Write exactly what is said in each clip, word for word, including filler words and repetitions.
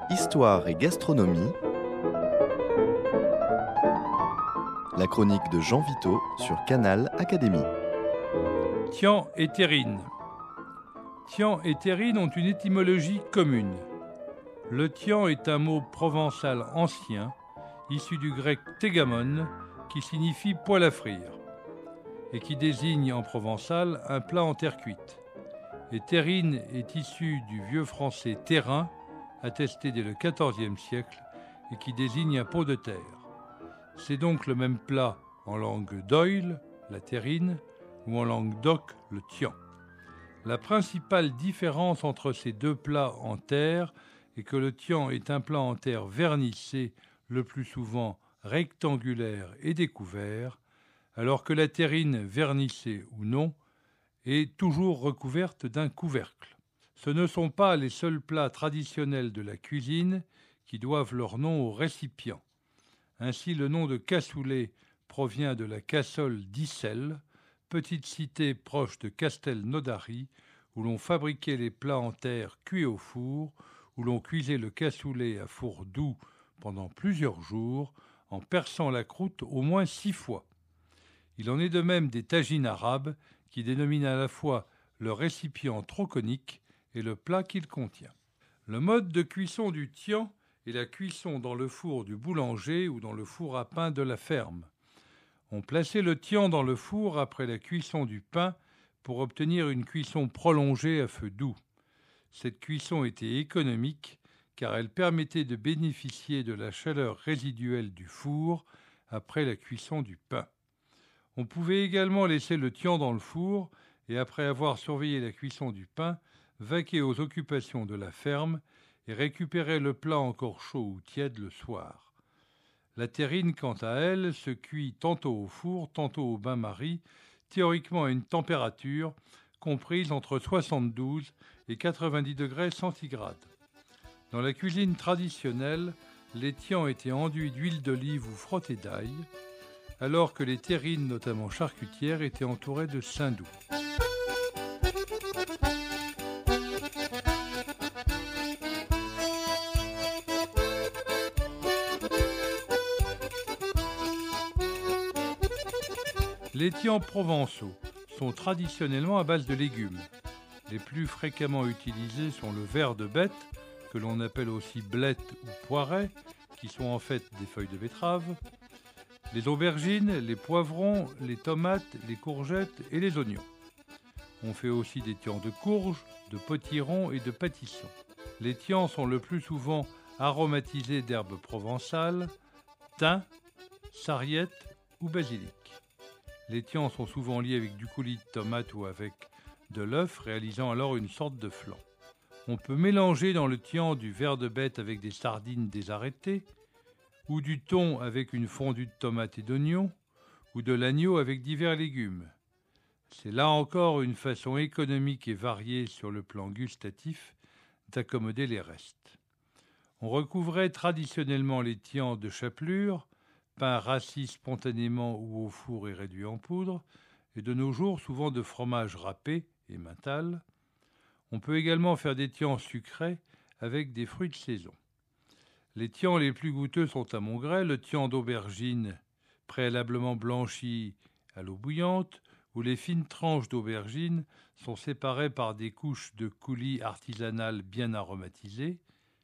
Histoire et gastronomie. La chronique de Jean Vito sur Canal Académie. Tian et terrine. Tian et terrine ont une étymologie commune. Le tian est un mot provençal ancien, issu du grec tégamon, qui signifie poêle à frire, et qui désigne en provençal un plat en terre cuite. Et terrine est issu du vieux français terrain, attesté dès le quatorzième siècle, et qui désigne un pot de terre. C'est donc le même plat en langue d'oïl, la terrine, ou en langue d'oc, le tian. La principale différence entre ces deux plats en terre est que le tian est un plat en terre vernissé, le plus souvent rectangulaire et découvert, alors que la terrine, vernissée ou non, est toujours recouverte d'un couvercle. Ce ne sont pas les seuls plats traditionnels de la cuisine qui doivent leur nom au récipient. Ainsi, le nom de cassoulet provient de la cassole d'Issel, petite cité proche de Castelnaudary, où l'on fabriquait les plats en terre cuits au four, où l'on cuisait le cassoulet à four doux pendant plusieurs jours, en perçant la croûte au moins six fois. Il en est de même des tagines arabes, qui dénominent à la fois le récipient troconique et le plat qu'il contient. Le mode de cuisson du tian est la cuisson dans le four du boulanger ou dans le four à pain de la ferme. On plaçait le tian dans le four après la cuisson du pain pour obtenir une cuisson prolongée à feu doux. Cette cuisson était économique car elle permettait de bénéficier de la chaleur résiduelle du four après la cuisson du pain. On pouvait également laisser le tian dans le four et, après avoir surveillé la cuisson du pain, vaquer aux occupations de la ferme et récupérer le plat encore chaud ou tiède le soir. La terrine, quant à elle, se cuit tantôt au four, tantôt au bain-marie, théoriquement à une température comprise entre soixante-douze et quatre-vingt-dix degrés centigrades. Dans la cuisine traditionnelle, les tians étaient enduits d'huile d'olive ou frottés d'ail, alors que les terrines, notamment charcutières, étaient entourées de saindoux. Les tians provençaux sont traditionnellement à base de légumes. Les plus fréquemment utilisés sont le ver de bête, que l'on appelle aussi blette ou poiret, qui sont en fait des feuilles de betterave, les aubergines, les poivrons, les tomates, les courgettes et les oignons. On fait aussi des tians de courge, de potiron et de pâtisson. Les tians sont le plus souvent aromatisés d'herbes provençales, thym, sarriette ou basilic. Les tians sont souvent liés avec du coulis de tomate ou avec de l'œuf, réalisant alors une sorte de flan. On peut mélanger dans le tian du ver de bête avec des sardines désarrêtées, ou du thon avec une fondue de tomates et d'oignons, ou de l'agneau avec divers légumes. C'est là encore une façon économique et variée sur le plan gustatif d'accommoder les restes. On recouvrait traditionnellement les tians de chapelure, pain rassis spontanément ou au four et réduit en poudre, et de nos jours souvent de fromage râpé et mental. On peut également faire des tians sucrés avec des fruits de saison. Les tians les plus goûteux sont à mon gré le tian d'aubergine préalablement blanchi à l'eau bouillante, où les fines tranches d'aubergine sont séparées par des couches de coulis artisanales bien aromatisées,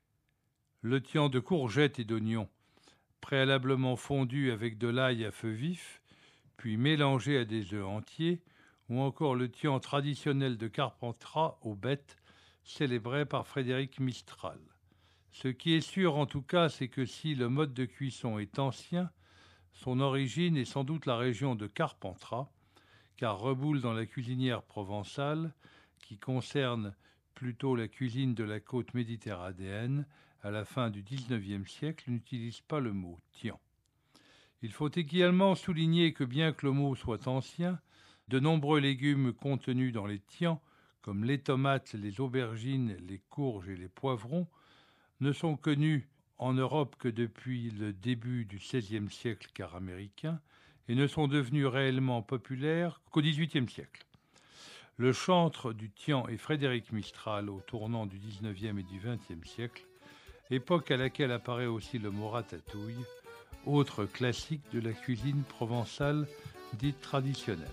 le tian de courgettes et d'oignons préalablement fondu avec de l'ail à feu vif, puis mélangé à des œufs entiers, ou encore le tian traditionnel de Carpentras aux bêtes, célébré par Frédéric Mistral. Ce qui est sûr en tout cas, c'est que si le mode de cuisson est ancien, son origine est sans doute la région de Carpentras, car reboule dans la cuisinière provençale, qui concerne plutôt la cuisine de la côte méditerranéenne, à la fin du dix-neuvième siècle, n'utilise pas le mot « tian ». Il faut également souligner que bien que le mot soit ancien, de nombreux légumes contenus dans les tians, comme les tomates, les aubergines, les courges et les poivrons, ne sont connus en Europe que depuis le début du seizième siècle car américain et ne sont devenus réellement populaires qu'au dix-huitième siècle. Le chantre du tian est Frédéric Mistral au tournant du dix-neuvième et du vingtième siècle, époque à laquelle apparaît aussi le mot ratatouille, autre classique de la cuisine provençale dite traditionnelle.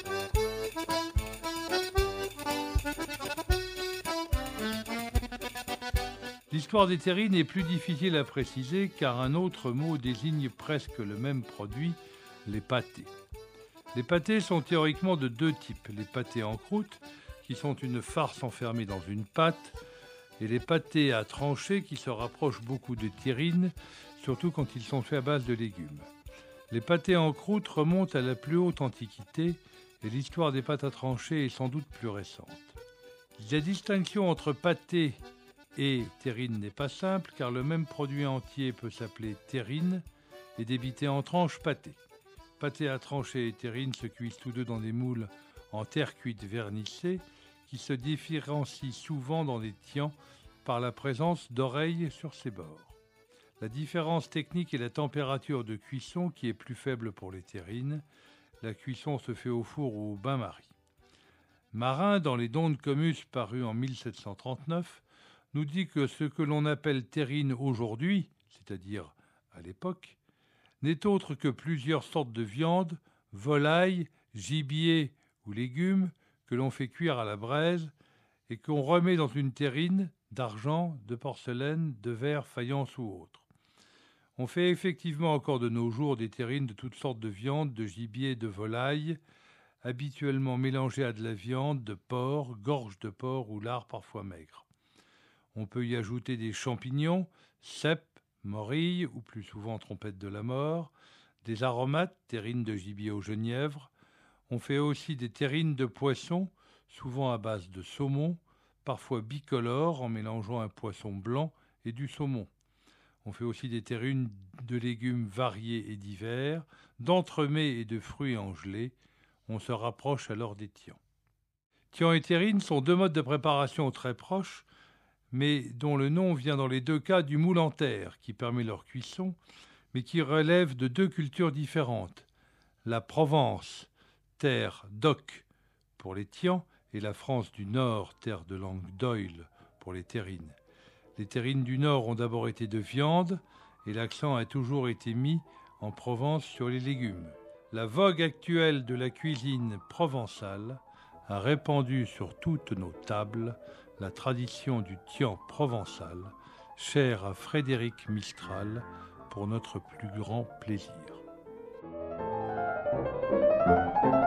L'histoire des terrines est plus difficile à préciser car un autre mot désigne presque le même produit, les pâtés. Les pâtés sont théoriquement de deux types, les pâtés en croûte, qui sont une farce enfermée dans une pâte, et les pâtés à trancher qui se rapprochent beaucoup de terrines, surtout quand ils sont faits à base de légumes. Les pâtés en croûte remontent à la plus haute antiquité, et l'histoire des pâtes à trancher est sans doute plus récente. La distinction entre pâté et terrine n'est pas simple, car le même produit entier peut s'appeler terrine et débité en tranches pâté. Pâté à trancher et terrine se cuisent tous deux dans des moules en terre cuite vernissée qui se différencient souvent dans les tians par la présence d'oreilles sur ses bords. La différence technique est la température de cuisson qui est plus faible pour les terrines. La cuisson se fait au four ou au bain-marie. Marin, dans les Dons de Comus parus en mille sept cent trente-neuf, nous dit que ce que l'on appelle terrine aujourd'hui, c'est-à-dire à l'époque, n'est autre que plusieurs sortes de viandes, volailles, gibier ou légumes que l'on fait cuire à la braise et qu'on remet dans une terrine d'argent, de porcelaine, de verre, faïence ou autre. On fait effectivement encore de nos jours des terrines de toutes sortes de viandes, de gibier, de volaille, habituellement mélangées à de la viande, de porc, gorge de porc ou lard parfois maigre. On peut y ajouter des champignons, cèpes, morilles ou plus souvent trompettes de la mort, des aromates, terrines de gibier au genièvre. On fait aussi des terrines de poisson, souvent à base de saumon, parfois bicolores en mélangeant un poisson blanc et du saumon. On fait aussi des terrines de légumes variés et divers, d'entremets et de fruits en gelée. On se rapproche alors des tians. Tians et terrines sont deux modes de préparation très proches, mais dont le nom vient dans les deux cas du moule en terre, qui permet leur cuisson, mais qui relève de deux cultures différentes. La Provence, terre d'oc pour les tians, et la France du Nord, terre de langue d'oil pour les terrines. Les terrines du Nord ont d'abord été de viande, et l'accent a toujours été mis en Provence sur les légumes. La vogue actuelle de la cuisine provençale a répandu sur toutes nos tables la tradition du tian provençal, chère à Frédéric Mistral, pour notre plus grand plaisir.